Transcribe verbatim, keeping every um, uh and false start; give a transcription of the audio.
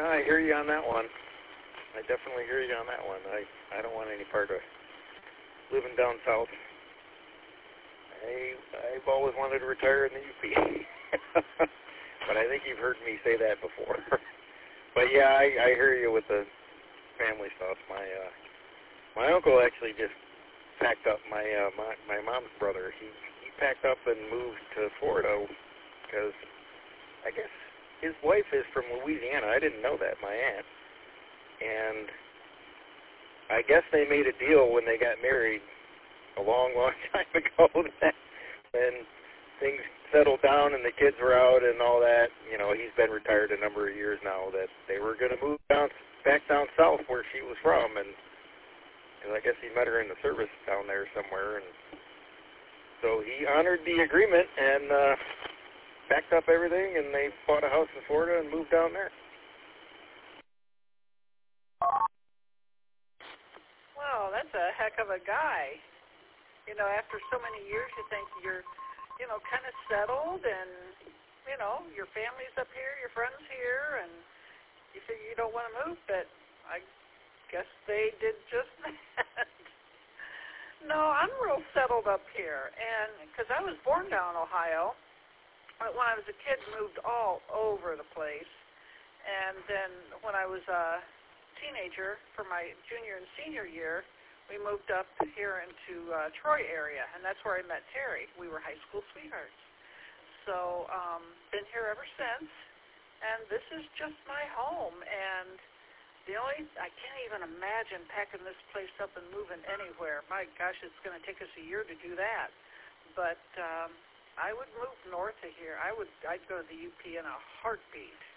Yeah, I hear you on that one. I definitely hear you on that one. I, I don't want any part of living down south. I, I've always wanted to retire in the U P. But I think you've heard me say that before. But yeah, I, I hear you with the family stuff. My uh, my uncle actually just packed up my uh, my, my mom's brother. He, he packed up and moved to Florida because I guess his wife is from Louisiana. I didn't know that, my aunt. And I guess they made a deal when they got married a long, long time ago that when things settled down and the kids were out and all that, you know, he's been retired a number of years now, that they were going to move down back down south where she was from. And, and I guess he met her in the service down there somewhere. And so he honored the agreement and uh, packed up everything, and they bought a house in Florida and moved down there. Wow, that's a heck of a guy. You know, after so many years, you think you're, you know, kind of settled, and, you know, your family's up here, your friends here, and you figure you don't want to move, but I guess they did just that. No, I'm real settled up here, and because I was born down in Ohio, but when I was a kid, moved all over the place, and then when I was a teenager for my junior and senior year, we moved up here into uh, Troy area, and that's where I met Terry. We were high school sweethearts. So um, been here ever since, and this is just my home. And the only, I can't even imagine packing this place up and moving anywhere. My gosh, it's going to take us a year to do that. But um, I would move north of here. I would, I'd go to the U P in a heartbeat.